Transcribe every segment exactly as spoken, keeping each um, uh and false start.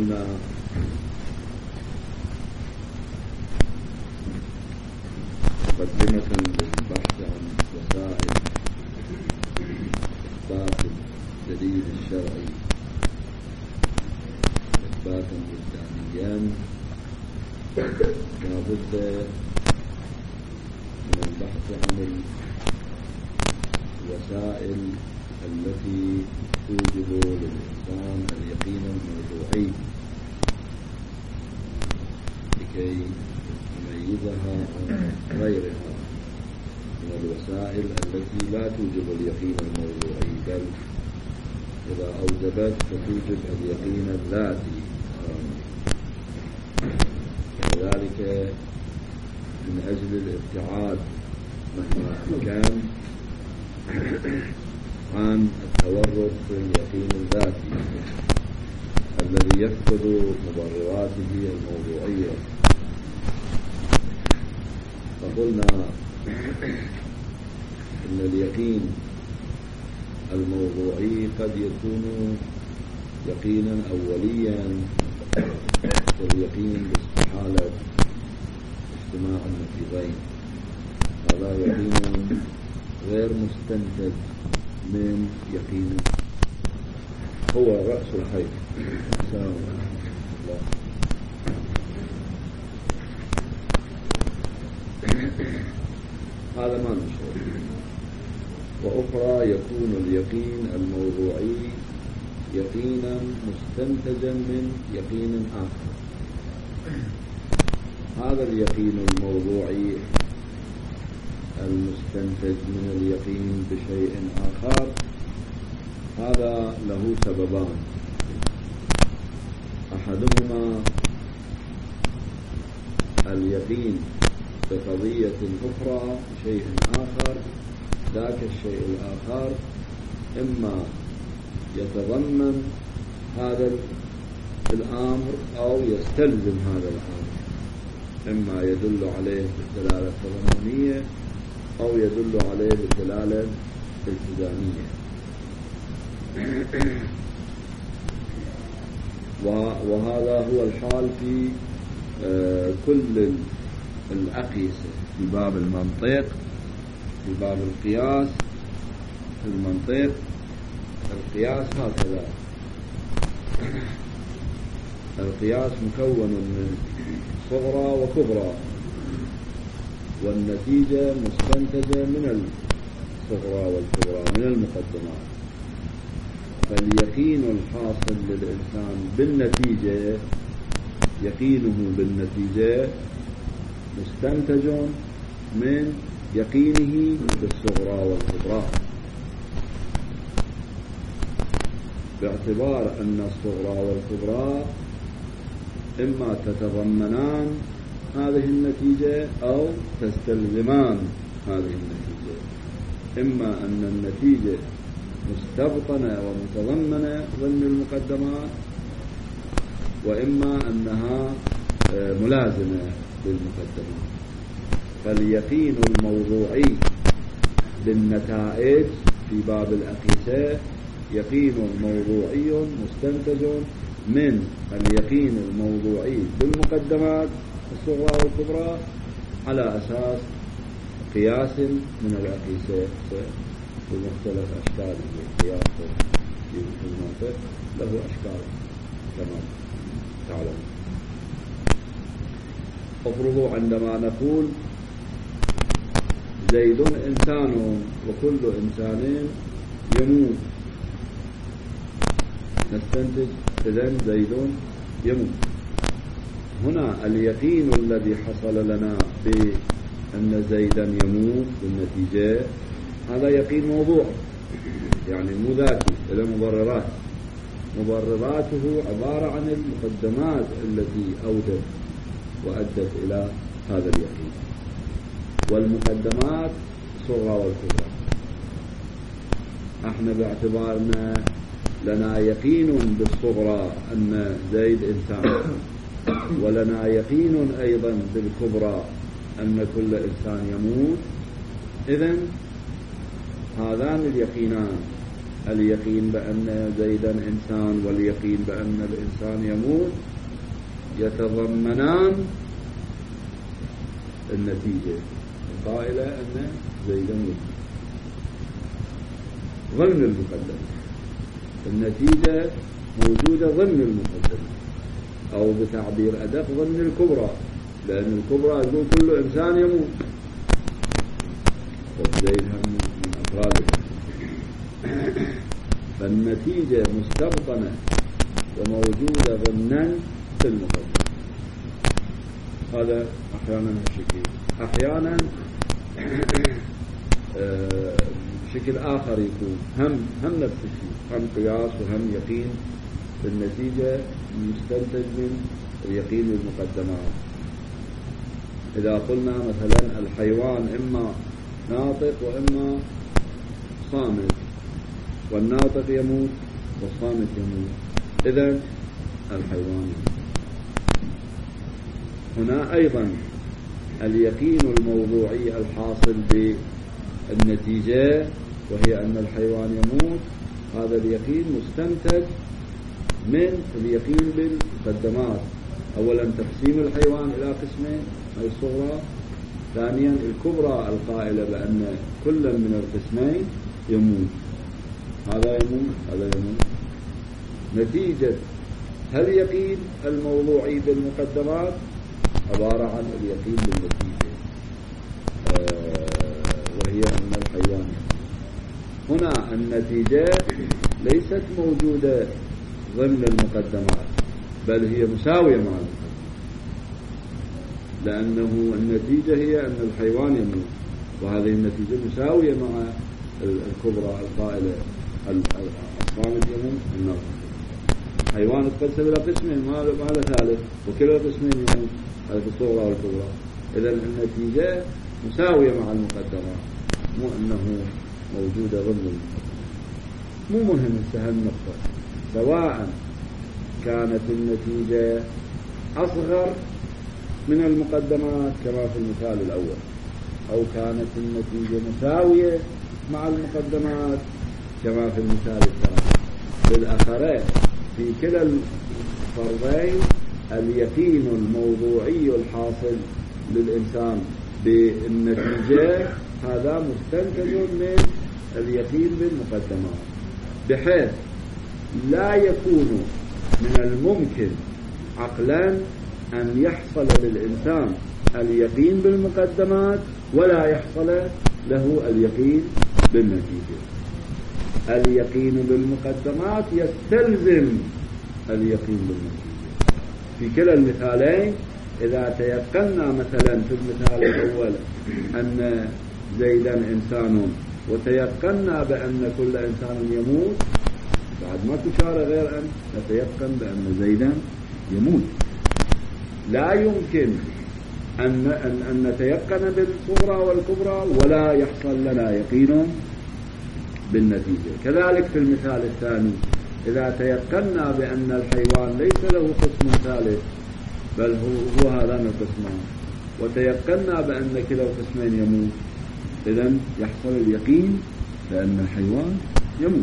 قلنا مقدمة للبحث عن وسائل إثبات الدليل الشرعي إثباتا وجدانيا لا بد من البحث عن الوسائل التي توجب للإنسان اليقين الموضوعي لكي يميزها عن غيرها من الوسائل التي لا توجب اليقين الموضوعي، بل إذا أوجبت فتوجب اليقين الذاتي. وذلك من أجل الابتعاد مهما كان عن التورط في اليقين الذاتي الذي يفقد مبرراته الموضوعية. فقلنا إن اليقين الموضوعي قد يكون يقينا أوليا واليقين باستحالة اجتماع النقيضين، هذا يقين غير مستنتج من يقين هو رأس الخير. السلام عليكم. هذا ما نشعر. وأخرى يكون اليقين الموضوعي يقينا مستنتجا من يقين آخر. هذا اليقين الموضوعي المستنتج من اليقين بشيء آخر هذا له سببان: أحدهما اليقين بقضية أخرى شيء آخر، ذاك الشيء الآخر إما يتضمن هذا الأمر أو يستلزم هذا الأمر، إما يدل عليه بالدلالة التضمنية أو يدل عليه بالدلالة الالتزامية. وهذا هو الحال في كل الأقيسة في باب المنطق، في باب القياس. في المنطق القياس هكذا: القياس مكون من صغرى وكبرى، والنتيجة مستنتجة من الصغرى والكبرى من المقدمات. فاليقين الحاصل للإنسان بالنتيجة، يقينه بالنتيجة مستنتج من يقينه بالصغرى والكبرى، باعتبار أن الصغرى والكبرى إما تتضمنان هذه النتيجة أو تستلزمان هذه النتيجة، إما أن النتيجة مستبطنة ومتضمنة ضمن المقدمات، وإما أنها ملازمة للمقدمات. فاليقين الموضوعي بالنتائج في باب الأقيسة يقين موضوعي مستنتج من اليقين الموضوعي بالمقدمات الصغرى والكبرى على أساس قياس من الأقيسة بمختلف أشكال القياس في المنطق له أشكال كما تعلم. افرضوا عندما نقول زيد إنسان وكل إنسان يموت، نستنتج إذن زيد يموت. هنا اليقين الذي حصل لنا بأن زيدا يموت بالنتيجة هذا يقين موضوع، يعني مو ذاتي، إلى مبررات. مبرراته عبارة عن المقدمات التي أودت وأدت إلى هذا اليقين، والمقدمات صغرى والكبرى. احنا باعتبارنا لنا يقين بالصغرى أن زيد إنسان، ولنا يقين أيضا بالكبرى أن كل إنسان يموت. إذن هذان اليقينان اليقين بأن زيدا إنسان واليقين بأن الإنسان يموت يتضمنان النتيجة القائلة أن زيدا يموت. ضمن المقدمة النتيجة موجودة ضمن المقدمة، أو بتعبير أدق ضمن الكبرى، لأن الكبرى يقول كل إنسان يموت وزيد هم من أفراده. فالنتيجة مستبطنة وموجودة ضمنا في المقدمة. هذا أحيانا الشكل، أحيانا بشكل آخر يكون هم هم نفس الشيء، هم قياس وهم يقين بالنتيجة مستنتج من اليقين بالمقدمات. إذا قلنا مثلا الحيوان إما ناطق وإما صامت، والناطق يموت والصامت يموت، إذن الحيوان يموت. هنا أيضا اليقين الموضوعي الحاصل بالنتيجة وهي أن الحيوان يموت، هذا اليقين مستنتج من اليقين بالمقدمات. أولا تقسيم الحيوان إلى قسمين، هي الصغرى. ثانيا الكبرى القائلة بأن كل من القسمين يموت، هذا يموت هذا يموت. نتيجة اليقين الموضوعي بالمقدمات عبارة عن اليقين بالنتيجة، آه وهي أن الحيوان يموت. هنا النتيجة ليست موجودة ضمن المقدمات، بل هي مساوية مع المقدمات، لأنه النتيجة هي أن الحيوان يموت، وهذه النتيجة مساوية مع الكبرى القائلة الصامت يموت الناطق. حيوان يتقسم إلى قسمين، ما له ثالث، وكلا القسمين يموت، هذه الصغرى والكبرى. إذا النتيجة مساوية مع المقدمات، مو أنه موجودة ضمن المقدمات. مو مهم السهل النقطة، سواء كانت النتيجة أصغر من المقدمات كما في المثال الأول، أو كانت النتيجة مساوية مع المقدمات كما في المثال الثاني. بالآخرين في كلا الفرضين اليقين الموضوعي الحاصل للإنسان بالنتيجة هذا مستنتج من اليقين بالمقدمات، بحيث لا يكون من الممكن عقلا أن يحصل للإنسان اليقين بالمقدمات ولا يحصل له اليقين بالنتيجة. اليقين بالمقدمات يستلزم اليقين بالنتيجة في كلا المثالين. إذا تيقنا مثلا في المثال الأول أن زيدا إنسان وتيقنا بأن كل إنسان يموت، بعد ما تشار غير أن نتيقن بأن زيدا يموت. لا يمكن أن, أن, أن نتيقن بالصغرى والكبرى ولا يحصل لنا يقين بالنتيجة. كذلك في المثال الثاني إذا تيقنا بأن الحيوان ليس له قسم ثالث بل هو, هو هذان القسمان، وتيقنا بأن كلا القسمين يموت، إذن يحصل اليقين بأن الحيوان يموت.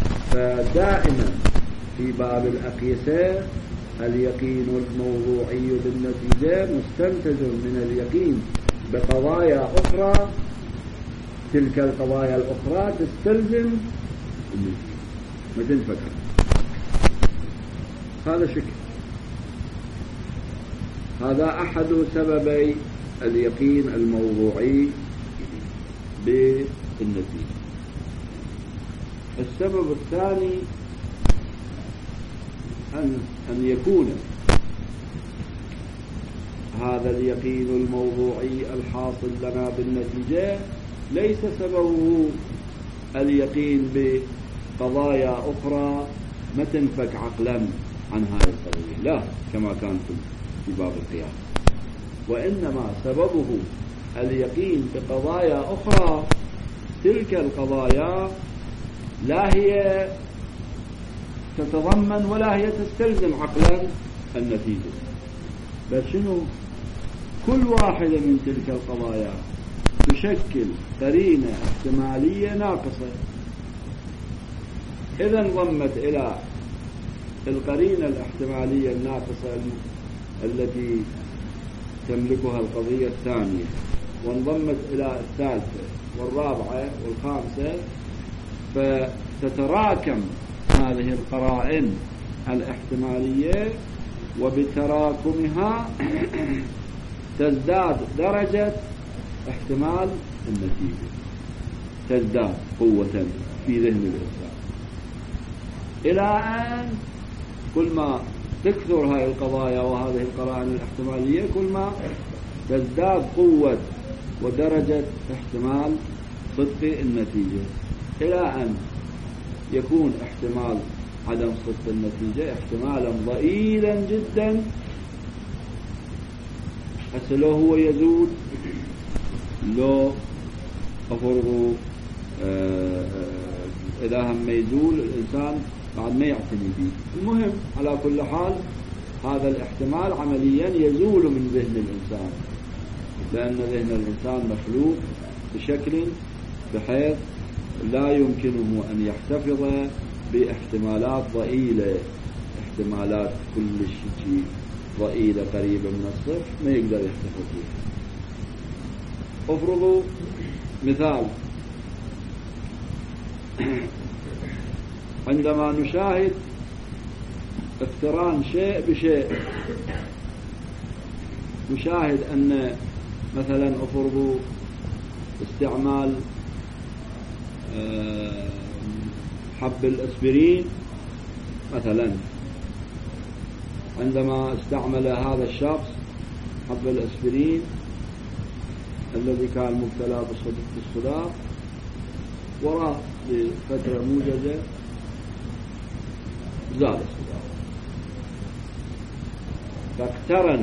فدائما في باب الأقيسة اليقين الموضوعي بالنتيجة مستنتج من اليقين بقضايا أخرى، تلك القضايا الأخرى تستلزم النتيجة ما تنفكر. هذا شكل، هذا أحد سببي اليقين الموضوعي بالنتيجة. السبب الثاني أن, أن يكون هذا اليقين الموضوعي الحاصل لنا بالنتيجة ليس سببه اليقين بقضايا أخرى ما تنفك عقلا عن هذه القضية، لا كما كان في باب القياس، وإنما سببه اليقين بقضايا أخرى. تلك القضايا لا هي تتضمن ولا هي تستلزم عقلا النتيجة، بل شنو؟ كل واحدة من تلك القضايا تشكل قرينة احتمالية ناقصة، إذا انضمت إلى القرينة الاحتمالية الناقصة التي تملكها القضية الثانية، وانضمت إلى الثالثة والرابعة والخامسة، فتتراكم هذه القرائن الاحتمالية، وبتراكمها تزداد درجة احتمال النتيجة، تزداد قوة في ذهن الإنسان، إلى أن كل ما تكثر هذه القضايا وهذه القرائن الاحتمالية كل ما تزداد قوة ودرجة احتمال صدق النتيجة، إلى أن يكون احتمال عدم صدق النتيجة احتمالا ضئيلا جدا. هسه لو هو يزول، لو أفرضوا آه إذا هم يزول الإنسان بعد ما يعتني به، المهم على كل حال هذا الاحتمال عمليا يزول من ذهن الإنسان، لأن ذهن الإنسان مخلوق بشكل بحيث لا يمكنه أن يحتفظ باحتمالات ضئيلة، احتمالات كل شيء ضئيلة قريبة من الصفر ما يقدر يحتفظ بها. افرضوا مثال، عندما نشاهد اقتران شيء بشيء، نشاهد أن مثلا افرضوا استعمال حب الأسبرين مثلا، عندما استعمل هذا الشخص حب الأسبرين الذي كان مبتلى بالصداع، وراء لفترة موجزة زال الصداع، فاقترن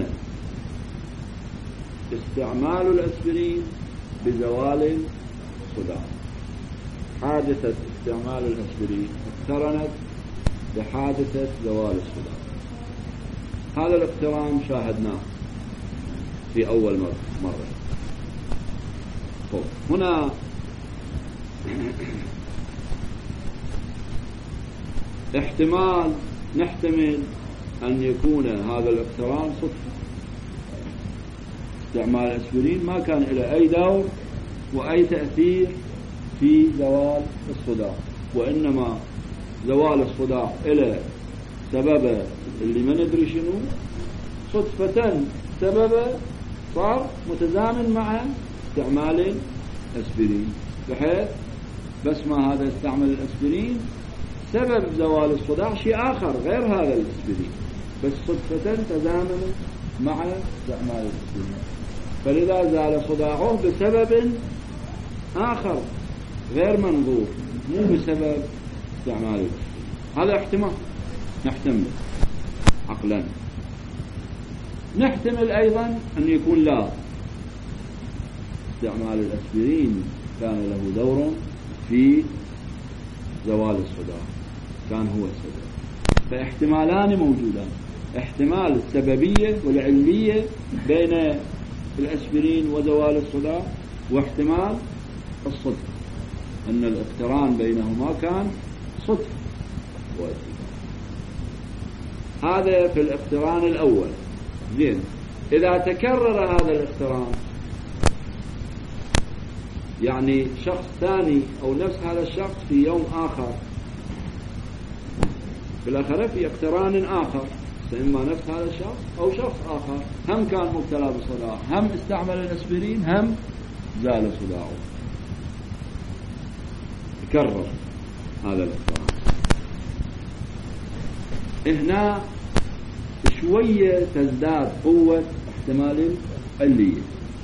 استعمال الأسبرين بزوال الصداع. حادثة استعمال الأسبرين اقترنت بحادثة زوال الصداع. هذا الاقتران شاهدناه في أول مرة. هنا احتمال نحتمل أن يكون هذا الاقتران صدفة، استعمال الأسبرين ما كان له أي دور وأي تأثير في زوال الصداع، وإنما زوال الصداع إلى سبب اللي ما ندري شنو، صدفة سبب صار متزامن مع استعمال الأسبرين، بحيث بس ما هذا استعمل الأسبرين سبب زوال الصداع شيء آخر غير هذا الأسبرين، بس صدفة تزامن مع استعمال الأسبرين، فلذا زال صداعه بسبب آخر غير منظور، مو بسبب استعمال الأسبرين. هذا احتمال نحتمل عقلا. نحتمل أيضا أن يكون لا، استعمال الأسبرين كان له دور في زوال الصداع، كان هو السبب. فاحتمالان موجودان، احتمال السببية والعلمية بين الأسبرين وزوال الصداع، واحتمال الصدفة أن الاقتران بينهما كان صدفة واتفاق. هذا في الاقتران الأول. زين، إذا تكرر هذا الاقتران، يعني شخص ثاني أو نفس هذا الشخص في يوم آخر، بالآخرة في اقتران آخر، إما نفس هذا الشخص أو شخص آخر هم كان مبتلى بصداع، هم استعمل الأسبرين، هم زال صداعه، تكرر هذا الاقتران. هنا شوية تزداد قوة احتمال العلية،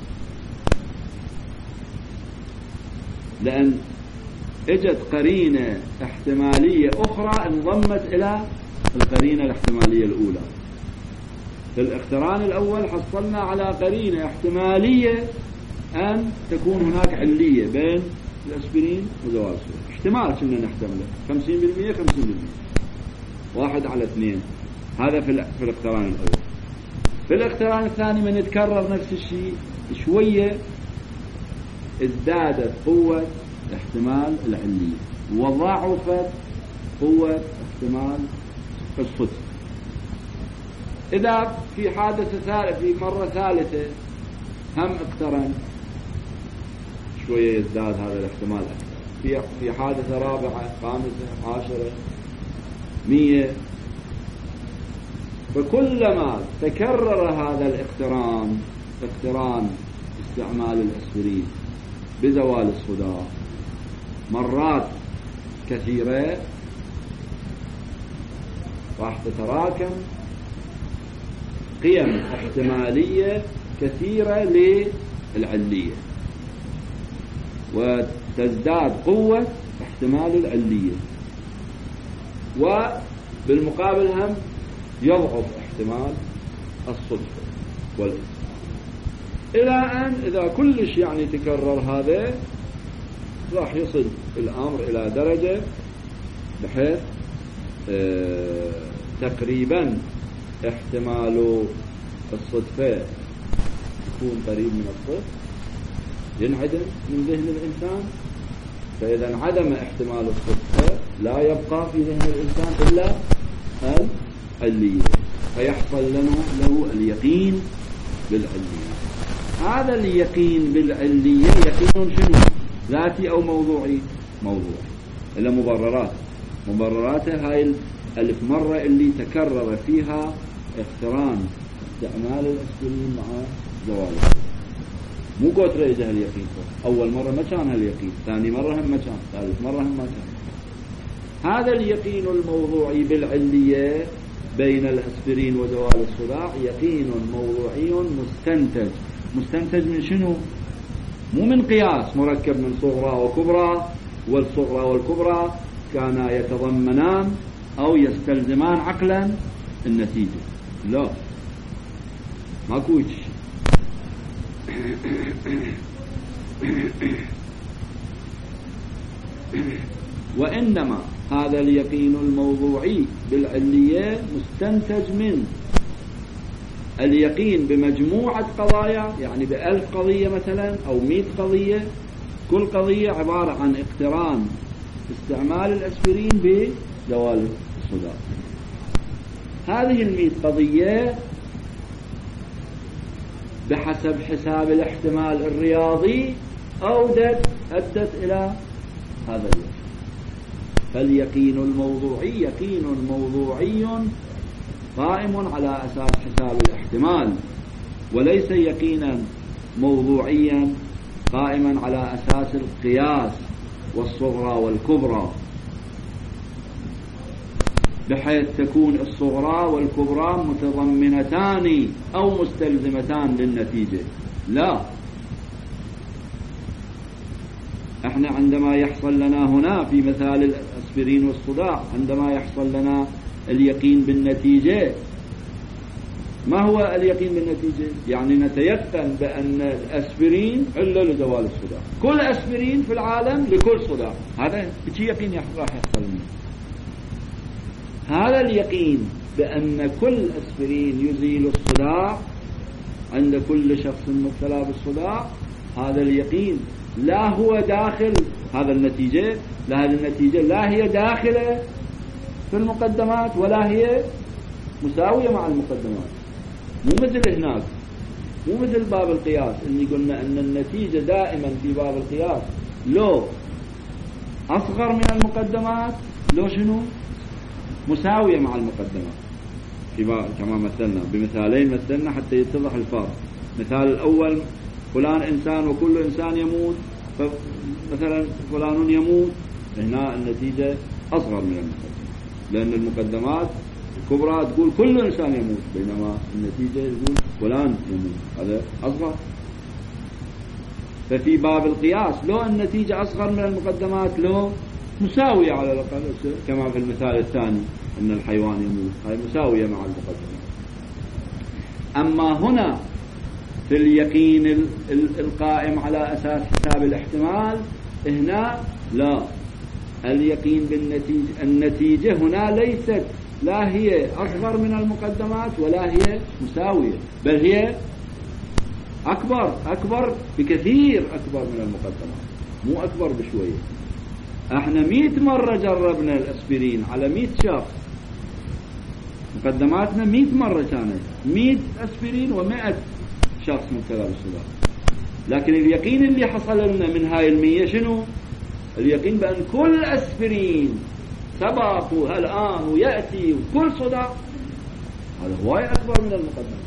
لأن اجت قرينة احتمالية أخرى انضمت إلى القرينة الاحتمالية الأولى. في الاقتران الأول حصلنا على قرينة احتمالية أن تكون هناك علية بين الأسبرين وزوال الصداع، احتمال كنا نحتمله خمسين بالمئة خمسين بالمئة، واحد على اثنين. هذا في في الاقتران الأول. في الاقتران الثاني من يتكرر نفس الشيء شوية، ازدادت قوة احتمال العلية وضعفت قوة احتمال الصدفة. إذا في حادثة ثالثة في مرة ثالثة هم اقترن شوية يزداد هذا الاحتمال أكثر. في في حادثة رابعة خامسة عشرة مية، فكلما تكرر هذا الاقتران اقتران استعمال الأسبرين بزوال الصداع مرات كثيرة راح تتراكم قيم احتمالية كثيرة للعلية وتزداد قوة احتمال العلية، وبالمقابل هم يضعف احتمال الصدفة والإسلام، إلى أن إذا كلش يعني تكرر هذا راح يصل الأمر إلى درجة بحيث اه تقريبا احتمال الصدفة يكون قريب من الصفر، ينعدم من ذهن الإنسان. فإذا انعدم احتمال الصدفة لا يبقى في ذهن الإنسان إلا العلية، فيحصل له, له اليقين بالعلية. هذا اليقين بالعلية يقين شنو؟ ذاتي أو موضوعي؟ موضوعي. إلا مبررات مبرراته هاي الألف مرة اللي تكرر فيها اقتران استعمال الأسبرين مع زواله. مو قلت رأيته اليقين، أول مرة ما كان اليقين، ثاني مرة هم ما كان، ثالث مرة هم ما كان. هذا اليقين الموضوعي بالعلية بين الأسبرين وزوال الصداع يقين موضوعي مستنتج. مستنتج من شنو؟ مو من قياس مركب من صغرى وكبرى، والصغرى والكبرى كانا يتضمنان أو يستلزمان عقلا النتيجة، لا ماكو شيء. وإنما هذا اليقين الموضوعي بالعلية مستنتج من اليقين بمجموعة قضايا، يعني بألف قضية مثلا أو مئة قضية، كل قضية عبارة عن اقتران استعمال الأسبرين بزوال الصداع. هذه المئة قضية بحسب حساب الاحتمال الرياضي أودت أدت إلى هذا اليقين. فاليقين الموضوعي يقين موضوعي قائم على أساس حساب الاحتمال، وليس يقينا موضوعيا قائما على أساس القياس والصغرى والكبرى، بحيث تكون الصغرى والكبرى متضمنتان أو مستلزمتان للنتيجة. لا، احنا عندما يحصل لنا هنا في مثال الأسبرين والصداع، عندما يحصل لنا اليقين بالنتيجة، ما هو اليقين بالنتيجة؟ يعني نتيقن بأن الأسبرين علة لزوال الصداع، كل أسبرين في العالم لكل صداع، هذا بشي يقين راح يحصل منه. هذا اليقين بأن كل أسبرين يزيل الصداع عند كل شخص مبتلى بالصداع، هذا اليقين لا هو داخل هذا النتيجة، لا هذه النتيجة لا هي داخلة في المقدمات ولا هي مساوية مع المقدمات. مو مثل هناك، مو مثل باب القياس اللي قلنا أن النتيجة دائما في باب القياس لو أصغر من المقدمات لو شنو مساوية مع المقدمات. كما مثلنا بمثالين مثلنا حتى يتضح الفرق. مثال الأول فلان إنسان وكل إنسان يموت، فمثلا فلان يموت، هنا النتيجة أصغر من المقدمات، لأن المقدمات الكبرى تقول كل إنسان يموت، بينما النتيجة تقول فلان يموت، هذا أصغر. ففي باب القياس لو النتيجة أصغر من المقدمات لو مساوية على الأقل، كما في المثال الثاني أن الحيوان يموت، هاي مساوية مع المقدمات. أما هنا في اليقين القائم على أساس حساب الاحتمال، هنا لا، اليقين بالنتيجة، النتيجة هنا ليست لا هي أصغر من المقدمات ولا هي مساوية، بل هي أكبر أكبر بكثير، أكبر من المقدمات، مو أكبر بشوية، احنا مئة مرة جربنا الاسبرين على مئة شخص، مقدماتنا مئة مرة كانت مئة اسبرين ومئة شخص مبتلى بالصداع. لكن اليقين اللي حصل لنا من هاي المية شنو؟ اليقين بأن كل اسبرين سبق والآن ويأتي وكل صداع هذا هواي أكبر من المقدمات.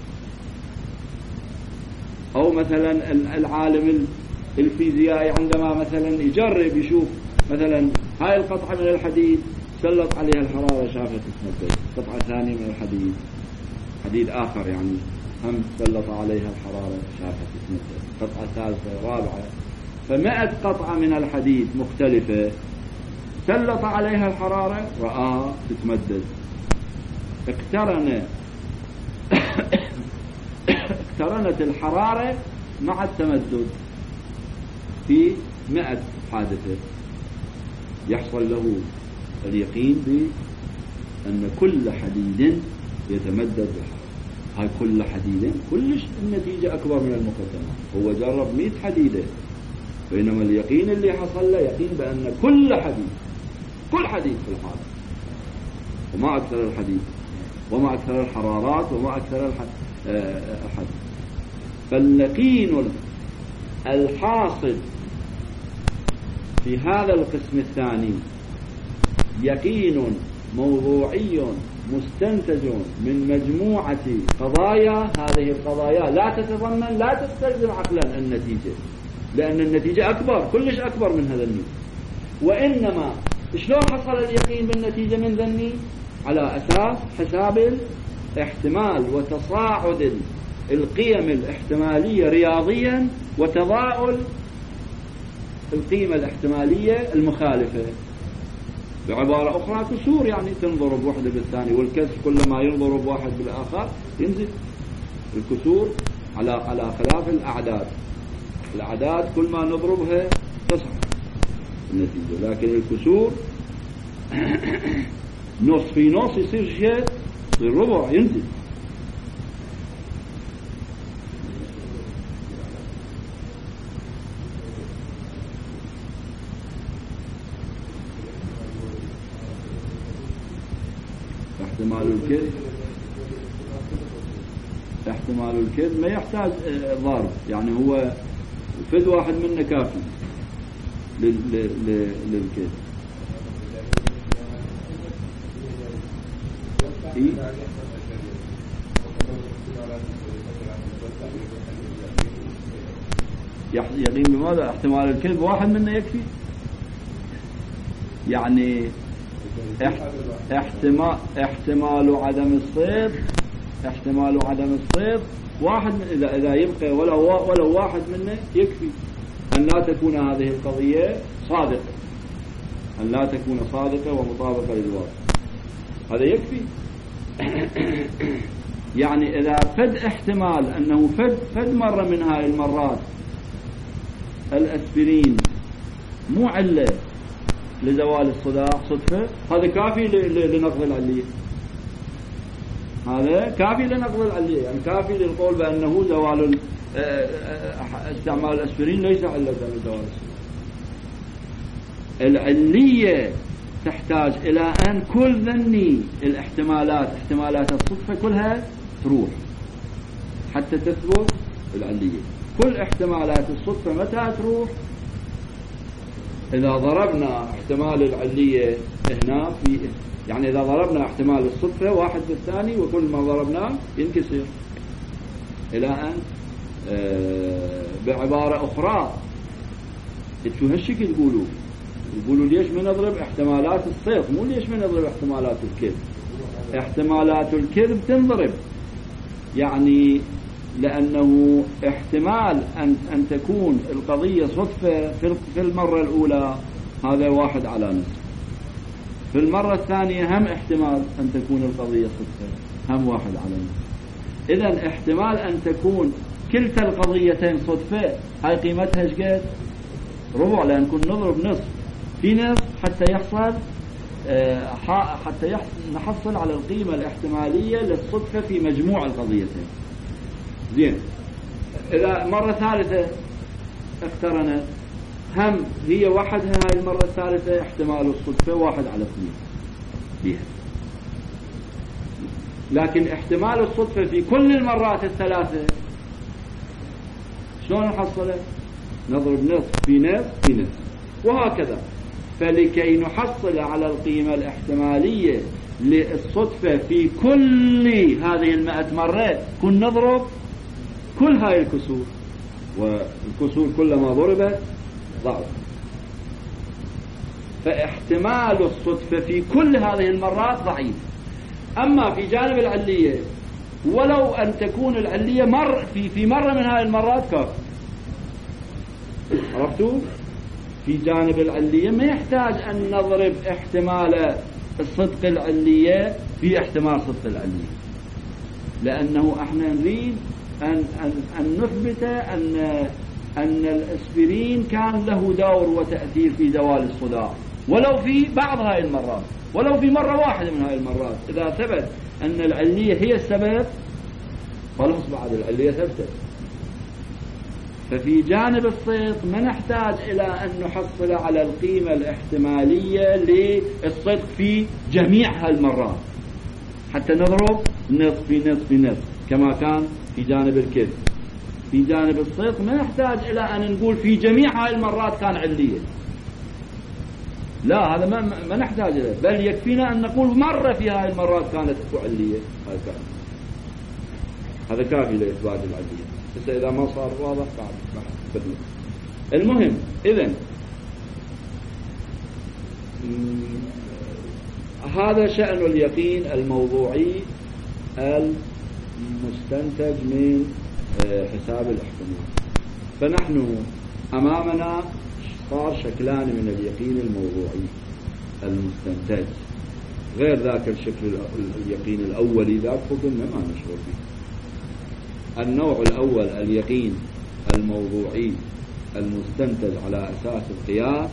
أو مثلا العالم الفيزيائي عندما مثلا يجرب يشوف مثلا هاي القطعة من الحديد سلط عليها الحرارة شافت تتمدد، قطعة ثانية من الحديد حديد آخر يعني هم سلط عليها الحرارة شافت تتمدد، قطعة ثالثة رابعة، فمئة قطعة من الحديد مختلفة سلط عليها الحرارة رآها تتمدد. اقترن اقترنت الحرارة مع التمدد في مئة حادثة، يحصل له اليقين بأن كل حديد يتمدد بالحرارة. هاي كل حديد كلش النتيجة أكبر من المقدمات. هو جرب مئة حديدة، بينما اليقين اللي حصل له يقين بأن كل حديد كل حديد في الحالة، وما أكثر الحديد وما أكثر الحرارات وما أكثر الحديد. فاليقين الحاصل في هذا القسم الثاني يقين موضوعي مستنتج من مجموعة قضايا. هذه القضايا لا تتضمن لا تستلزم عقلا النتيجة، لأن النتيجة أكبر كلش أكبر من هذا النية. وإنما شلون حصل اليقين بالنتيجة من ذني؟ على أساس حساب الاحتمال وتصاعد القيم الاحتمالية رياضيا وتضاؤل القيمة الاحتمالية المخالفة. بعبارة أخرى كسور، يعني تنضرب واحدة بالثاني، والكسر كلما ينضرب واحد بالآخر ينزل. الكسور على على خلاف الأعداد، الأعداد كل ما نضربها تصعد النتيجة، لكن الكسور نص في نص يصير شيء، يصير ربع ينزل. احتمال الكذب احتمال الكذب ما يحتاج ضرب، يعني هو فد واحد منه كافي للكذب. يقين بماذا؟ احتمال الكذب واحد منه يكفي، يعني احتمال احتمال عدم الصيد احتمال عدم الصيد واحد من إذا إذا يبقى ولو ولو واحد منه يكفي أن لا تكون هذه القضية صادقة، أن لا تكون صادقة ومطابقة للواقع، هذا يكفي. يعني إذا فد احتمال أنه فد فد مرة من هاي المرات الأسبرين مو علة لزوال الصداع صدفة، هذا كافي لنقض العلية، هذا كافي لنقض العلية، يعني كافي للقول بأنه زوال استعمال الأسبرين ليس علة لزوال الصداع. العلية تحتاج إلى أن كل ذني الاحتمالات احتمالات الصدفة كلها تروح حتى تثبت العلية. كل احتمالات الصدفة متى تروح؟ إذا ضربنا احتمال العلية هنا في، يعني إذا ضربنا احتمال الصدفة واحد بالثاني وكل ما ضربناه ينكسر إلى أن اه بعبارة أخرى شو هالشكل يقولوا يقولوا ليش ما نضرب احتمالات الصيغ، مو ليش ما نضرب احتمالات الكذب. احتمالات الكذب تنضرب، يعني لأنه احتمال أن أن تكون القضية صدفة في المرة الأولى هذا واحد على نصف، في المرة الثانية هم احتمال أن تكون القضية صدفة هم واحد على نصف. إذن احتمال أن تكون كلتا القضيتين صدفة هاي قيمتها شقد؟ ربع، لأن كن نضرب نصف في نصف حتى يحصل حتى يحصل نحصل على القيمة الاحتمالية للصدفة في مجموع القضيتين. زين، إذا مرة ثالثة اقترنت هم هي وحدها هاي المرة الثالثة احتمال الصدفة واحد على اثنين فيها، لكن احتمال الصدفة في كل المرات الثلاثة شلون نحصله؟ نضرب نصف في نصف في نصف وهكذا. فلكي نحصل على القيمة الاحتمالية للصدفة في كل هذه المئة مرة كن نضرب كل هاي الكسور، والكسور كلما ضربت ضعف. فاحتمال الصدفة في كل هذه المرات ضعيف. أما في جانب العلية ولو أن تكون العلية مر في في مرة من هذه المرات كافي. عرفتوا؟ في جانب العلية ما يحتاج أن نضرب احتمال الصدق العلية في احتمال صدق العلية، لأنه احنا نريد أن أن أن نثبت أن أن الاسبرين كان له دور وتأثير في زوال الصداع ولو في بعض هاي المرات، ولو في مرة واحدة من هاي المرات. إذا ثبت أن العلية هي السبب خلاص بعد العلية ثبتت. ففي جانب الصدق ما نحتاج إلى أن نحصل على القيمة الاحتمالية للصدق في جميع هالمرات حتى نضرب نصف في نصف في نصف كما كان في جانب الكذب. في جانب الصدق ما نحتاج إلى أن نقول في جميع هاي المرات كان علية، لا هذا ما, ما نحتاج إليه، بل يكفينا أن نقول مرة في هاي المرات كانت علية. هذا كافي لإثبات العلية. بس إذا ما صار واضح بعد بدنا. المهم إذن هذا شأن اليقين الموضوعي المستنتج من حساب الاحتمال. فنحن أمامنا صار شكلان من اليقين الموضوعي المستنتج، غير ذاك الشكل اليقين الأولي ذاك قلنا ما نشعر به. النوع الأول اليقين الموضوعي المستنتج على أساس القياس،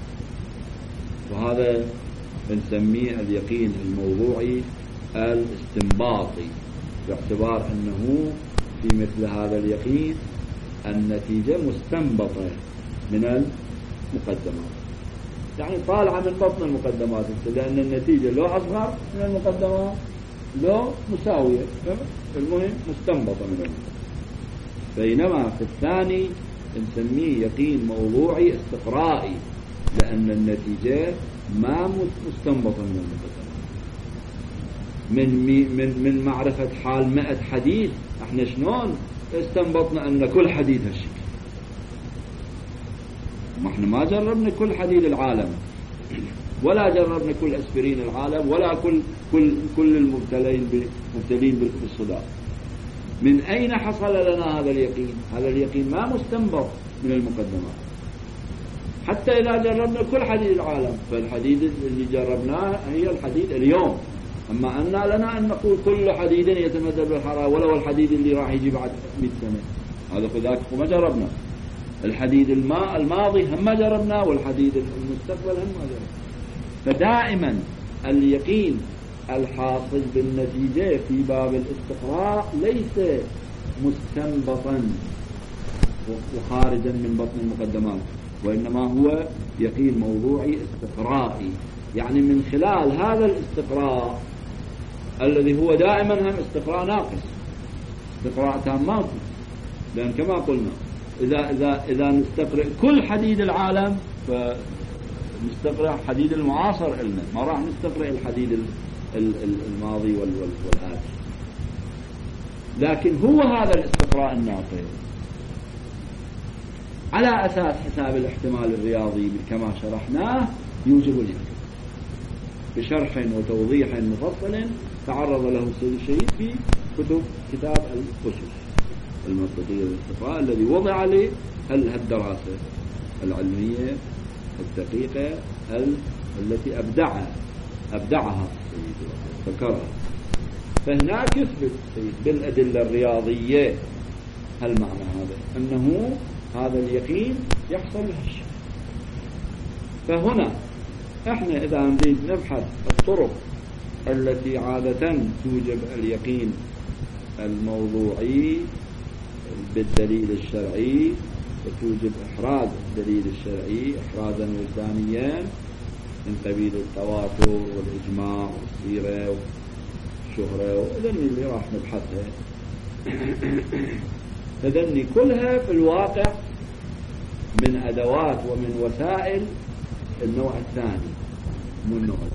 وهذا نسميه اليقين الموضوعي الاستنباطي، باعتبار أنه في مثل هذا اليقين النتيجة مستنبطة من المقدمات، يعني طالعة من بطن المقدمات، لأن النتيجة لو أصغر من المقدمات لو مساوية، المهم مستنبطة من المقدمات. بينما في الثاني نسميه يقين موضوعي استقرائي، لأن النتيجة ما مستنبطة من المقدمات. من من من معرفة حال مئة حديد احنا شلون استنبطنا أن كل حديد هالشكل؟ ما احنا ما جربنا كل حديد العالم، ولا جربنا كل اسبرين العالم، ولا كل كل كل المبتلين مبتلين بالصداع. من أين حصل لنا هذا اليقين؟ هذا اليقين ما مستنبط من المقدمات. حتى إذا جربنا كل حديد العالم، فالحديد اللي جربناه هي الحديد اليوم. أما أن لنا أن نقول كل حديد يتمدد بالحرارة ولو الحديد اللي راح يجي بعد مئة سنة، هذا كذاك ما جربنا. الحديد الماء الماضي هم ما جربنا، والحديد المستقبل هم ما جربنا. فدائما اليقين الحاصل بالنتيجة في باب الاستقراء ليس مستنبطا وخارجا من بطن المقدمات، وإنما هو يقين موضوعي استقرائي. يعني من خلال هذا الاستقراء الذي هو دائما هم استقراء ناقص، استقراء تام ماكو، لأن كما قلنا إذا إذا إذا نستقرأ كل حديد العالم فنستقرأ حديد المعاصر لنا، ما راح نستقرأ الحديد الماضي والآتي. لكن هو هذا الاستقراء الناقص على أساس حساب الاحتمال الرياضي كما شرحناه يوجب اليقين بشرح وتوضيح مفصل تعرض له السيد الشهيد في كتب كتاب الأسس المنطقية للاستقراء الذي وضع له الدراسة العلمية الدقيقة التي أبدعها أبدعها السيد ذكرها. فهناك يثبت السيد بالأدلة الرياضية هالمعنى هذا، أنه هذا اليقين يحصل له الشيء. فهنا احنا إذا نريد نبحث الطرق التي عادة توجب اليقين الموضوعي بالدليل الشرعي، وتوجب إحراز الدليل الشرعي إحرازا وجدانيا من قبيل التواتر والإجماع والسيرة والشهرة وذني اللي راح نبحثها. فذني كلها في الواقع من أدوات ومن وسائل النوع الثاني مو النوع الأول.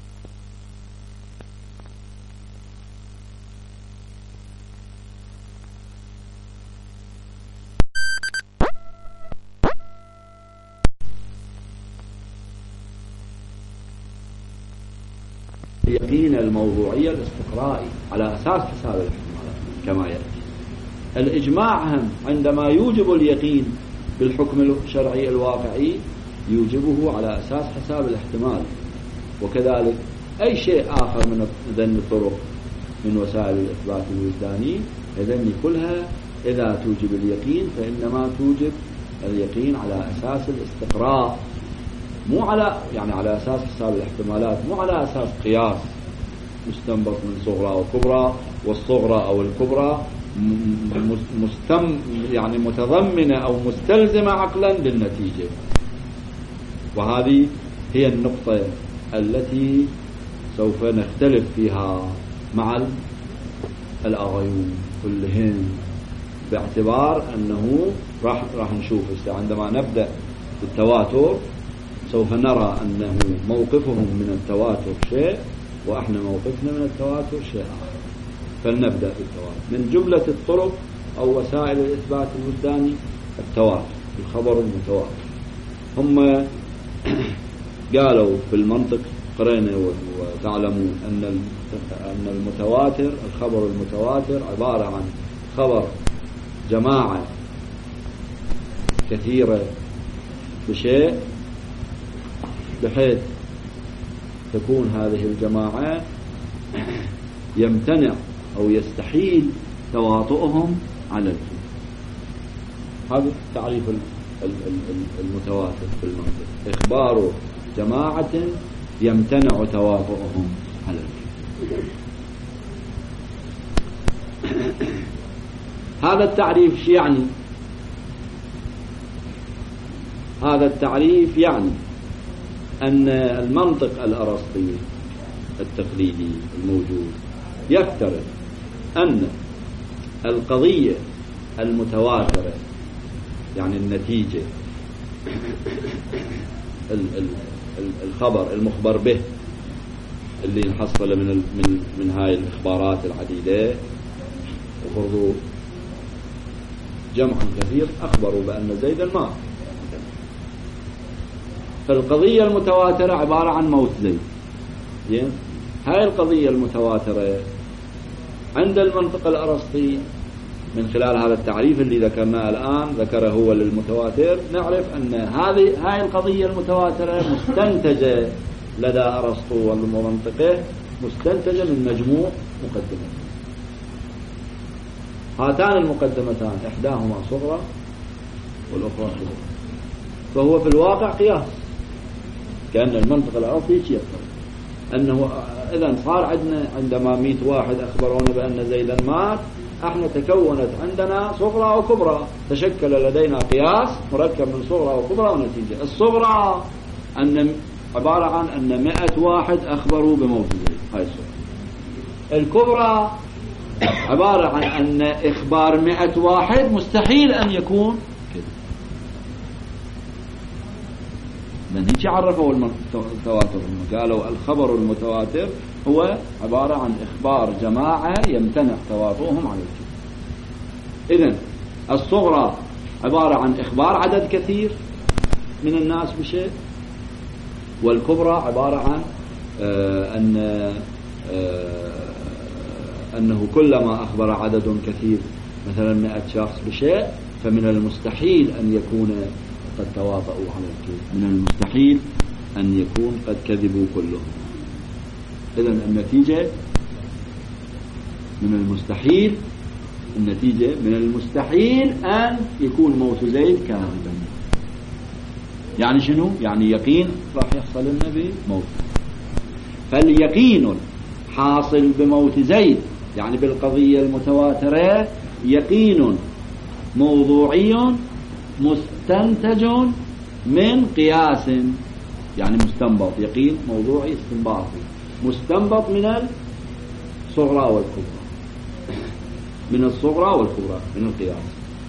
يقين الموضوعية الاستقرائي على أساس حساب الاحتمالات كما يأتي. الإجماع هم عندما يوجب اليقين بالحكم الشرعي الواقعي يوجبه على أساس حساب الاحتمال، وكذلك أي شيء آخر من ذن الطرق من وسائل الإثبات الوجداني إذن كلها إذا توجب اليقين فإنما توجب اليقين على أساس الاستقراء، مو على يعني على أساس حساب الاحتمالات، مو على أساس قياس مستنبط من صغرى وكبرى، والصغرى أو الكبرى مستم يعني متضمنة أو مستلزمة عقلا للنتيجة. وهذه هي النقطة التي سوف نختلف فيها مع الأغيون كلهم، باعتبار أنه راح راح نشوف عندما نبدأ بالتواتر سوف نرى أنه موقفهم من التواتر شيء وإحنا موقفنا من التواتر شيء آخر. فلنبدأ بالتواتر. من جملة الطرق أو وسائل الإثبات الوجداني التواتر، الخبر المتواتر. هم قالوا في المنطق قرينا وتعلموا أن أن المتواتر الخبر المتواتر عبارة عن خبر جماعة كثيرة بشيء بحيث تكون هذه الجماعة يمتنع أو يستحيل تواطؤهم على الكل. هذا تعريف المتواتر في المنطق، إخبار جماعة يمتنع تواطؤهم على الكل. هذا التعريف يعني هذا التعريف يعني أن المنطق الأرسطي التقليدي الموجود يفترض أن القضية المتواترة يعني النتيجة الخبر المخبر به اللي نحصل من من من هاي الإخبارات العديدة، وفرضوا جمع كثير أخبروا بأن زيدا مات. فالقضية المتواترة عبارة عن موت زيد. زين، هاي القضية المتواترة عند المنطق الأرسطي من خلال هذا التعريف اللي ذكرناه الآن ذكره هو للمتواتر، نعرف أن هذه هاي القضية المتواترة مستنتجة لدى أرسطو والمنطقه مستنتجة من مجموع مقدمات. هاتان المقدمتان إحداهما صغرى والأخرى كبرى، فهو في الواقع قياس. كأن المنطق الأرسطي يفترض أنه إذا صار عندنا عندما مئة واحد أخبرونا بأن زيدا مات، احنا تكونت عندنا صغرى وكبرى، تشكل لدينا قياس مركب من صغرى وكبرى ونتيجة. الصغرى أن عبارة عن أن مئة واحد أخبروا بموت زيد، هاي الصغرى. الكبرى عبارة عن أن إخبار مئة واحد مستحيل أن يكون كذا. من هيك عرفوا التواتر، قالوا الخبر المتواتر هو عبارة عن إخبار جماعة يمتنع تواطؤهم على الكذب. إذن الصغرى عبارة عن إخبار عدد كثير من الناس بشيء، والكبرى عبارة عن آه أن آه أنه كلما أخبر عدد كثير مثلا مئة شخص بشيء فمن المستحيل أن يكون قد تواطؤوا على الكذب، من المستحيل أن يكون قد كذبوا كلهم. إذن النتيجة من المستحيل النتيجة من المستحيل أن يكون موت زيد كاذبا. يعني شنو؟ يعني يقين راح يحصل لنا بموت. فاليقين حاصل بموت زيد يعني بالقضية المتواترة يقين موضوعي مستنتج من قياس، يعني مستنبط، يقين موضوعي استنباطي، مستنبط من الصغرى والكبرى، من الصغرى والكبرى من القياس.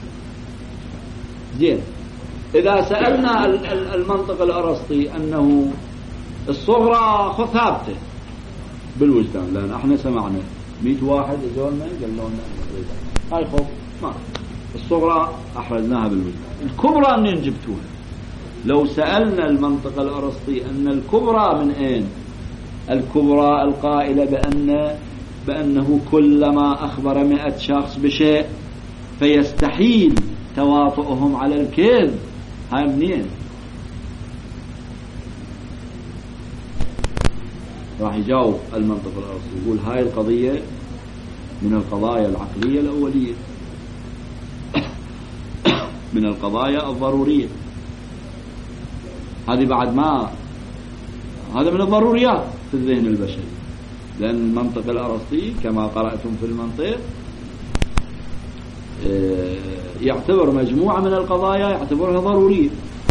زين، إذا سألنا المنطق الأرسطي أنه الصغرى ثابتة بالوجدان، لأن احنا سمعنا مئة واحد اجولنا قالوا لنا هاي خوف ما، الصغرى أحرزناها بالوجدان، الكبرى منين جبتوها؟ لو سألنا المنطق الأرسطي أن الكبرى من أين؟ الكبرى القائلة بأن بأنه كلما أخبر مئة شخص بشيء فيستحيل تواطؤهم على الكذب، هاي منين؟ راح يجاوب المنطق الأرسطي يقول هاي القضية من القضايا العقلية الأولية، من القضايا الضرورية، هذه بعد ما هذا من الضروريات في الذهن البشري، لأن المنطق الأرسطي كما قرأتم في المنطق يعتبر مجموعة من القضايا يعتبرها ضرورية،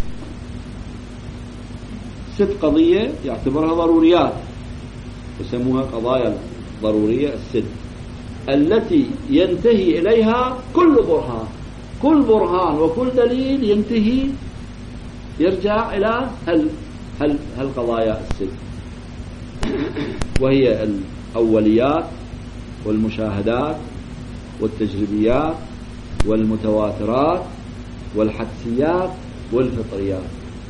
ست قضية يعتبرها ضروريات يسموها قضايا ضرورية الست، التي ينتهي إليها كل برهان، كل برهان وكل دليل ينتهي يرجع إلى هل هل هالقضايا الست، وهي الأوليات والمشاهدات والتجريبيات والمتواترات والحدسيات والفطريات.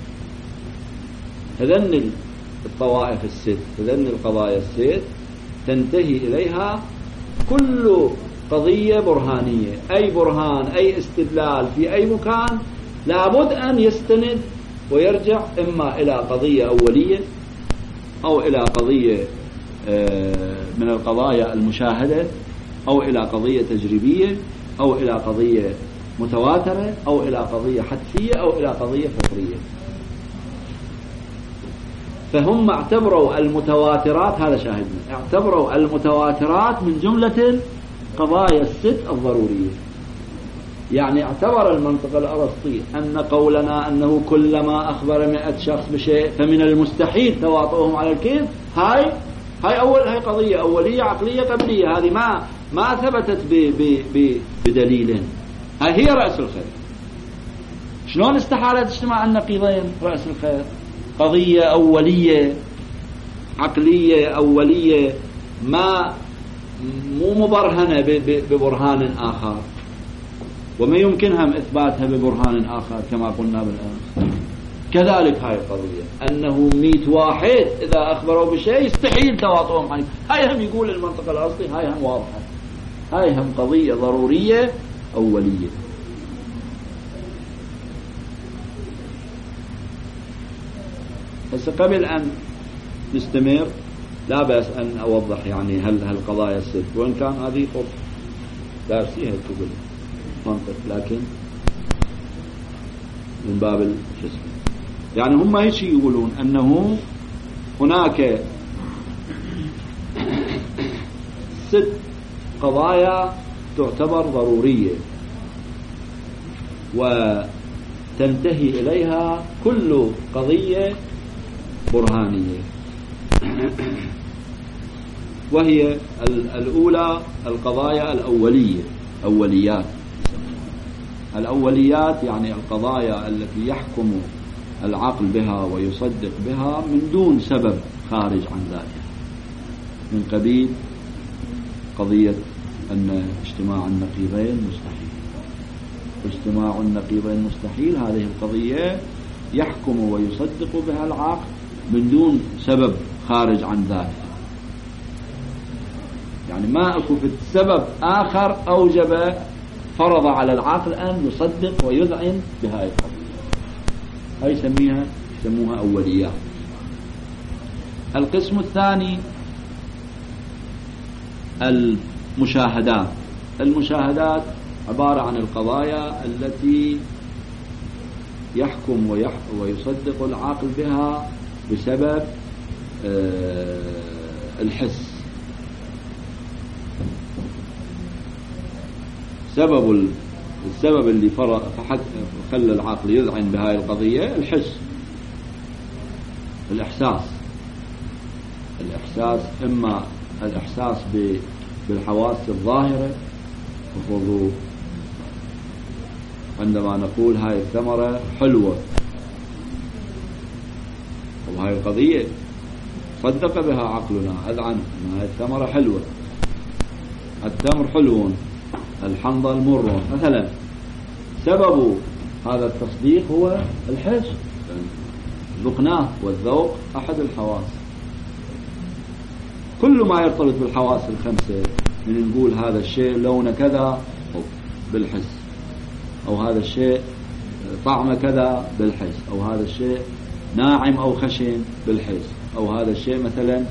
هذن الطوائف الست، هذن القضايا الست تنتهي إليها كل قضية برهانية، أي برهان أي استدلال في أي مكان لابد أن يستند ويرجع إما إلى قضية أولية أو إلى قضية من القضايا المشاهدة أو إلى قضية تجريبية أو إلى قضية متواترة أو إلى قضية حدسية أو إلى قضية فطرية. فهم اعتبروا المتواترات، هذا شاهدنا، اعتبروا المتواترات من جملة القضايا الست الضرورية. يعني اعتبر المنطق الأرسطي أن قولنا أنه كلما أخبر مئة شخص بشيء فمن المستحيل تواطؤهم على الكذب، هاي هاي أول هاي قضية أولية عقلية قبلية، هذه ما ما ثبتت ب ب ب بدليل، هاي هي رأس الخير. شلون استحالت اجتماع النقيضين رأس الخير؟ قضية أولية عقلية أولية ما مو مبرهنة ببرهان آخر، وما يمكنها إثباتها ببرهان آخر كما قلنا بالأمس. كذلك هاي القضية أنه مئة واحد إذا أخبروا بشيء يستحيل تواطؤهم عليه، هاي هم يقول المنطق الأرسطي، هاي هم واضحة، هاي هم قضية ضرورية أولية. بس قبل أن نستمر لا بأس أن أوضح يعني هل هالقضايا الست، وإن كان هذه قرص دارسيها الكتب منطق، لكن من باب الجسم. يعني هم ايش يقولون؟ أنه هناك ست قضايا تعتبر ضرورية وتنتهي إليها كل قضية برهانية، وهي الأولى القضايا الأولية، أوليات. الأوليات يعني القضايا التي يحكم العقل بها ويصدق بها من دون سبب خارج عن ذاتها، من قبيل قضية أن اجتماع النقيضين مستحيل. اجتماع النقيضين مستحيل، هذه القضية يحكم ويصدق بها العقل من دون سبب خارج عن ذاتها، يعني ما أكو في سبب آخر أوجب فرض على العقل أن يصدق ويذعن بهذه القضية. هاي يسميها يسموها أوليات. القسم الثاني المشاهدات. المشاهدات عبارة عن القضايا التي يحكم ويصدق العقل بها بسبب الحس. سبب السبب اللي فحد خلى العقل يذعن بهاي القضية الحس، الإحساس. الإحساس إما الإحساس بالحواس الظاهرة، وخذوا عندما نقول هاي الثمرة حلوة، وهاي القضية صدق بها عقلنا أذعن أن هاي الثمرة حلوة، التمر حلو، الحنظل مر مثلا. سبب هذا التصديق هو الحس، ذقناه، والذوق أحد الحواس. كل ما يرتبط بالحواس الخمسة، من نقول هذا الشيء لون كذا بالحس، أو هذا الشيء طعم كذا بالحس، أو هذا الشيء ناعم أو خشن بالحس، أو هذا الشيء مثلا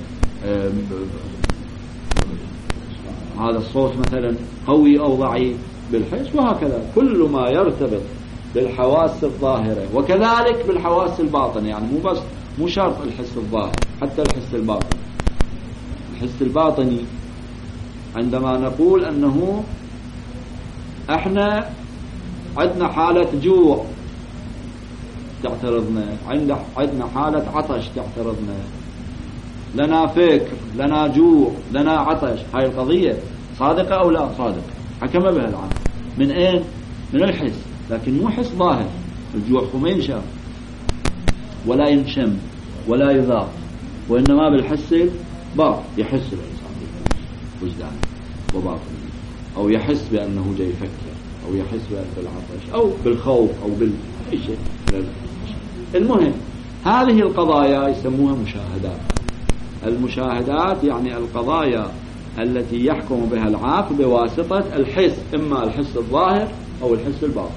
هذا الصوت مثلا قوي أو ضعيف بالحس، وهكذا كل ما يرتبط بالحواس الظاهرة، وكذلك بالحواس الباطنة. يعني مو بس مو شرط الحس الظاهر، حتى الحس الباطني. الحس الباطني عندما نقول أنه احنا عندنا حالة جوع تعترضنا، عندنا حالة عطش تعترضنا، لنا فكر، لنا جوع، لنا عطش، هاي القضية صادقة أو لا صادقة؟ حكم بها العقل. من أين؟ من الحس، لكن مو حس ظاهر. الجوع ما ينشاف ولا ينشم ولا يذاق، وإنما بالحس الباطن. يحس الإنسان وجدانه وباطنه، أو يحس بأنه جاي يفكر، أو يحس بالعطش، أو بالخوف، أو بأي شيء. المهم هذه القضايا يسموها مشاهدات. المشاهدات يعني القضايا التي يحكم بها العقل بواسطة الحس، إما الحس الظاهر أو الحس الباطن.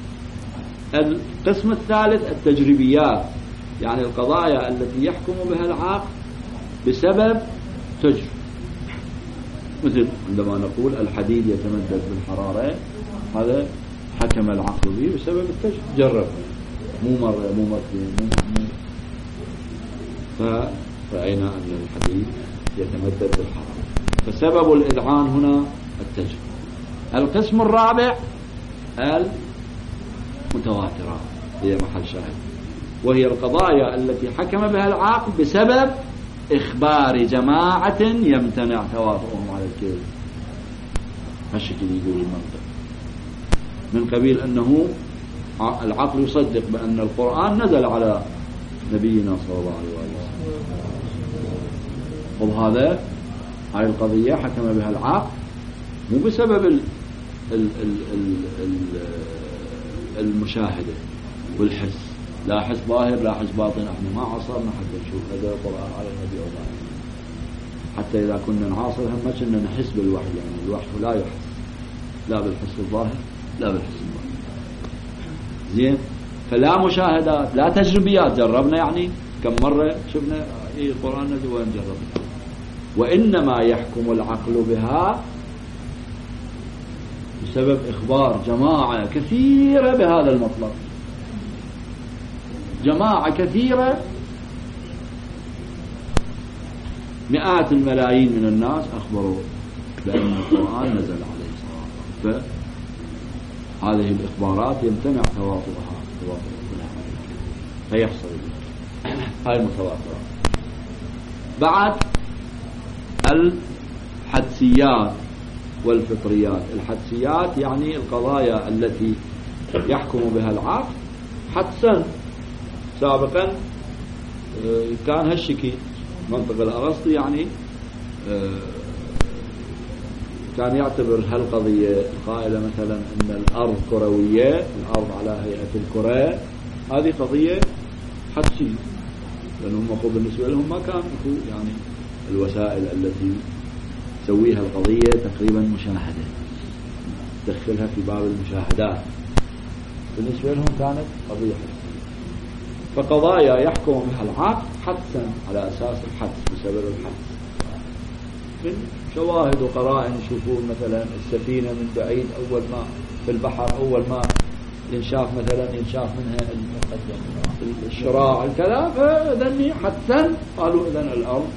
القسم الثالث التجريبيات، يعني القضايا التي يحكم بها العقل بسبب تجربة. مثل عندما نقول الحديد يتمدد بالحرارة، هذا حكم العقل به بسبب التجربة، جرب مو مرة مو مرتين مو مو فرأينا أن الحديد يتمدد بالحرارة، فسبب الإذعان هنا التجربة. القسم الرابع المتواترة، هي محل شاهد، وهي القضايا التي حكم بها العقل بسبب إخبار جماعة يمتنع توافقهم على الكذب. هالشكل يقول المنطق، من قبيل أنه العقل يصدق بأن القرآن نزل على نبينا صلى الله عليه وسلم، وهذا هاي القضية حكم بها العقل مو بسبب ال ال ال ال المشاهدة والحس، لا حس ظاهر لا حس باطن. احنا ما عاصرنا حتى نشوف هذا القرآن على النبي أو ظاهر، حتى إذا كنا نعاصر هم كنا نحس بالوحي، يعني الوحي لا يحس لا بالحس الظاهر لا بالحس الباطن. زين، فلا مشاهدات لا تجربيات. جربنا يعني كم مرة شفنا إيه القرآن نزل وين جربنا، وإنما يحكم العقل بها بسبب إخبار جماعة كثيرة بهذا المطلب. جماعة كثيرة، مئات الملايين من الناس أخبروا بأن القرآن نزل عليه الصلاة والسلام، فهذه الإخبارات يمتنع توافقها فيحصل هاي المتواترة. بعد الحدسيات والفطريات. الحدسيات يعني القضايا التي يحكم بها العقل حدسا. سابقا كان هالشكل منطق الأرسطو، يعني كان يعتبر هالقضية القائلة مثلا أن الأرض كروية، الأرض على هيئة الكرة، هذه قضية حدسية، لأنهم بالنسبة لهم ما كان يعني الوسائل التي تسويها القضية تقريبا مشاهدة، تدخلها في باب المشاهدات، بالنسبة لهم كانت قضية حدسية. فقضايا يحكم بها العقل حدسا على أساس الحدس، بسبب الحدس من شواهد وقرائن. يشوفون مثلا السفينة من بعيد أول ما في البحر، أول ما ينشاف مثلا ينشاف منها الشراع الكلام، فذني حدسا قالوا إذن الأرض.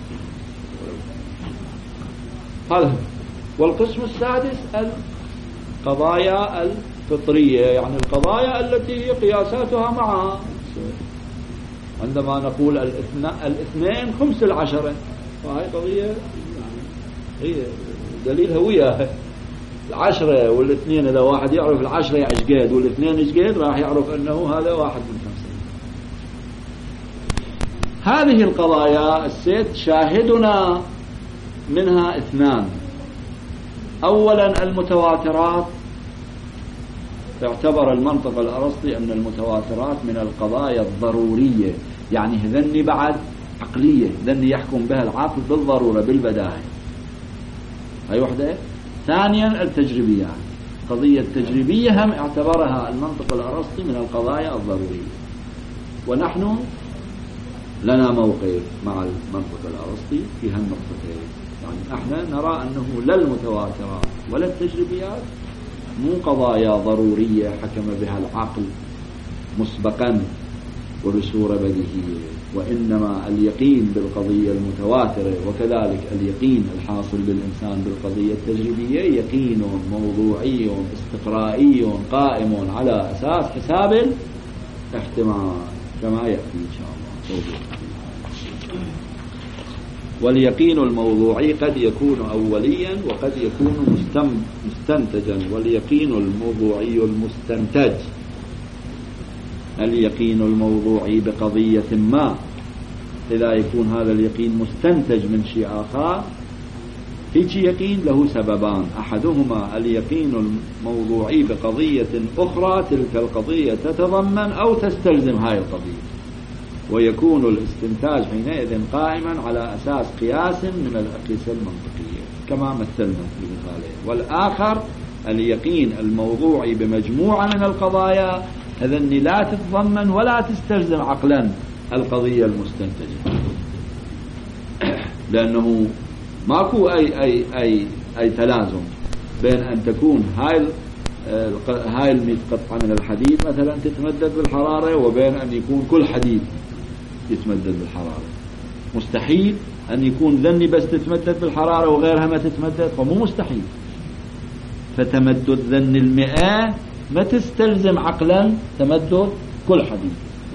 هذا. والقسم السادس القضايا فطرية، يعني القضايا التي هي قياساتها معها. عندما نقول الاثنين خمس العشرة، فهي قضية يعني هي دليلها وياها. العشرة والاثنين، إذا واحد يعرف العشرة عشقاد والاثنين عشقاد راح يعرف أنه هذا واحد من خمسة. هذه القضايا الست شاهدنا منها اثنان. أولا المتواترات، اعتبر المنطق الأرسطي أن المتواترات من القضايا الضرورية، يعني هذني بعد عقلية، هذني يحكم بها العقل بالضرورة بالبداهة. هاي وحدة. ثانيا التجريبيات، قضية التجريبية هم اعتبرها المنطق الأرسطي من القضايا الضرورية. ونحن لنا موقف مع المنطق الأرسطي في هالنقطتين، يعني احنا نرى أنه لا المتواترات ولا التجريبيات مو قضايا ضرورية حكم بها العقل مسبقا وبصورة بديهية، وإنما اليقين بالقضية المتواترة وكذلك اليقين الحاصل للإنسان بالقضية التجريبية يقين موضوعي استقرائي قائم على أساس حساب الاحتمال كما يأتي إن شاء الله. واليقين الموضوعي قد يكون أوليا وقد يكون مستنتجا. واليقين الموضوعي المستنتج، اليقين الموضوعي بقضية ما، إذا يكون هذا اليقين مستنتج من شيء آخر، هيك يقين له سببان: أحدهما اليقين الموضوعي بقضية أخرى تلك القضية تتضمن أو تستلزم هاي القضية، ويكون الاستنتاج حينئذ قائما على أساس قياس من الأقيسة المنطقية كما مثلنا في مثالين. والآخر اليقين الموضوعي بمجموعة من القضايا، هذن لا تتضمن ولا تستلزم عقلا القضية المستنتجة، لأنه ماكو أي أي أي أي تلازم بين أن تكون هاي هاي المئة قطعة من الحديد مثلا تتمدد بالحرارة وبين أن يكون كل حديد يتمدد بالحرارة. مستحيل أن يكون ذني بس تتمدد بالحرارة وغيرها ما تتمدد، فمو مستحيل. فتمدد ذن المئة ما تستلزم عقلا تمدد كل حديد،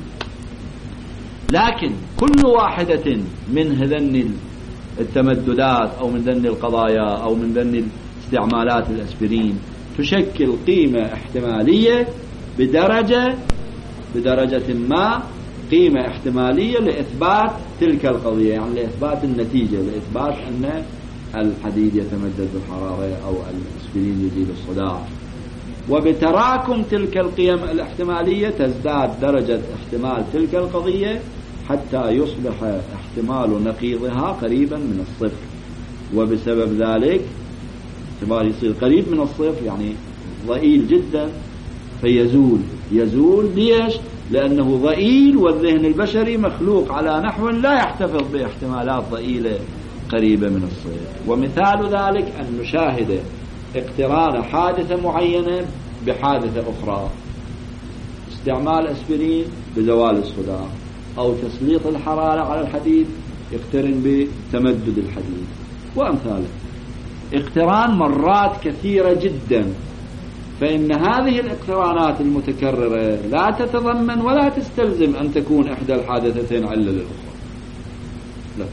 لكن كل واحدة من هذن التمددات أو من ذن القضايا أو من ذن استعمالات الأسبرين تشكل قيمة احتمالية بدرجة بدرجة ما، قيمة احتمالية لإثبات تلك القضية، يعني لإثبات النتيجة، لإثبات أن الحديد يتمدد بالحرارة أو الأسبرين يزيد الصداع. وبتراكم تلك القيم الاحتمالية تزداد درجة احتمال تلك القضية حتى يصبح احتمال نقيضها قريبا من الصفر، وبسبب ذلك احتمال يصير قريب من الصفر يعني ضئيل جدا فيزول. يزول ليش؟ لأنه ضئيل، والذهن البشري مخلوق على نحو لا يحتفظ باحتمالات ضئيلة قريبة من الصفر. ومثال ذلك أن نشاهد اقتران حادثة معينة بحادثة أخرى، استعمال أسبرين بزوال الصداع، أو تسليط الحرارة على الحديد يقترن بتمدد الحديد، وأمثاله. اقتران مرات كثيرة جدا، فإن هذه الاقترانات المتكررة لا تتضمن ولا تستلزم أن تكون إحدى الحادثتين علة للأخرى، لا،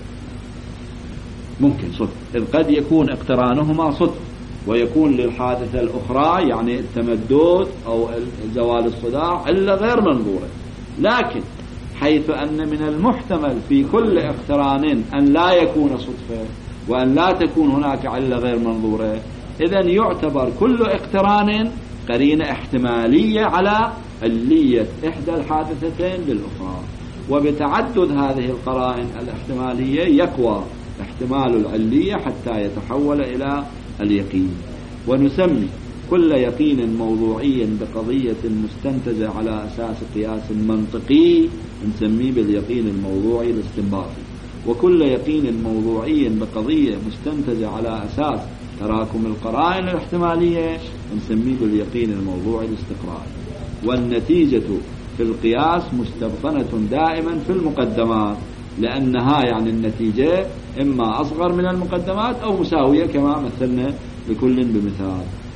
ممكن صدق، إذ قد يكون اقترانهما صدق ويكون للحادثة الأخرى يعني التمدد أو زوال الصداع علة غير منظورة. لكن حيث أن من المحتمل في كل اقتران أن لا يكون صدفة وأن لا تكون هناك علة غير منظورة، إذن يعتبر كل اقتران قرينة احتمالية على علية إحدى الحادثتين للأخرى. وبتعدد هذه القرائن الاحتمالية يقوى احتمال العلية حتى يتحول إلى اليقين. ونسمي كل يقين موضوعي بقضية مستنتجة على أساس قياس منطقي نسميه باليقين الموضوعي الاستنباطي، وكل يقين موضوعي بقضية مستنتجة على أساس تراكم القرائن الاحتمالية نسميه باليقين الموضوعي الاستقرائي. والنتيجة في القياس مستبطنة دائما في المقدمات، لأنها يعني النتيجة إما أصغر من المقدمات أو مساوية كما مثلنا لكل بمثال.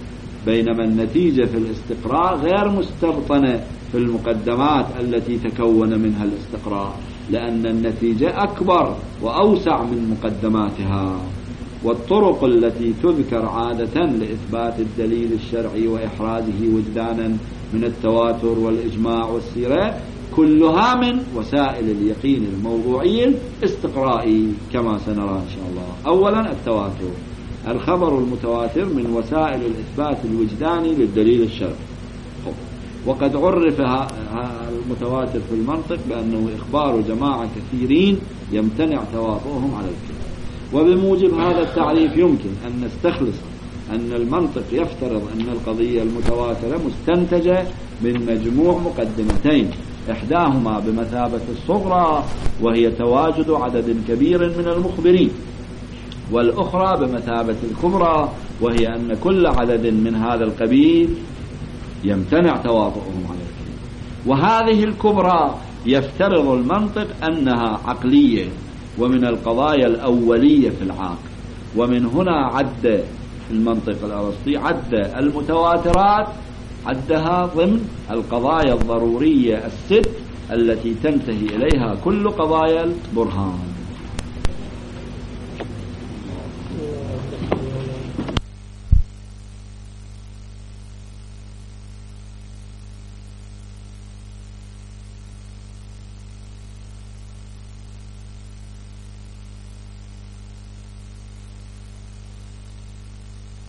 بينما النتيجة في الاستقراء غير مستبطنة في المقدمات التي تكون منها الاستقراء، لأن النتيجة أكبر وأوسع من مقدماتها. والطرق التي تذكر عادة لإثبات الدليل الشرعي وإحرازه وجدانا من التواتر والإجماع والسيرة كلها من وسائل اليقين الموضوعي الاستقرائي كما سنرى إن شاء الله. أولا التواتر، الخبر المتواتر من وسائل الإثبات الوجداني للدليل الشرعي. وقد عرف المتواتر في المنطق بأنه إخبار جماعة كثيرين يمتنع تواطؤهم على الكذب. وبموجب هذا التعريف يمكن أن نستخلص أن المنطق يفترض أن القضية المتواترة مستنتجة من مجموع مقدمتين، إحداهما بمثابة الصغرى وهي تواجد عدد كبير من المخبرين، والأخرى بمثابة الكبرى وهي أن كل عدد من هذا القبيل يمتنع تواطؤهم على الكذب. وهذه الكبرى يفترض المنطق أنها عقلية ومن القضايا الأولية في العقل. ومن هنا عد المنطق الأرسطي عد المتواترات عدها ضمن القضايا الضرورية الست التي تنتهي إليها كل قضايا البرهان.